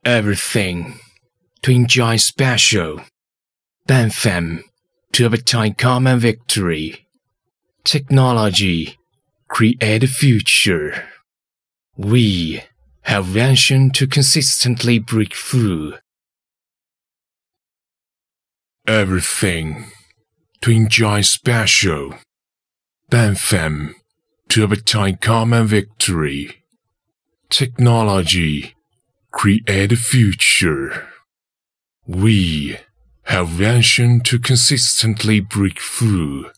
Everything to enjoy special. BAMFM to obtain common victory. Technology create a future. We have vision to consistently break through. Everything to enjoy special. BAMFM to obtain common victory. Technology create a future. We have vision to consistently break through.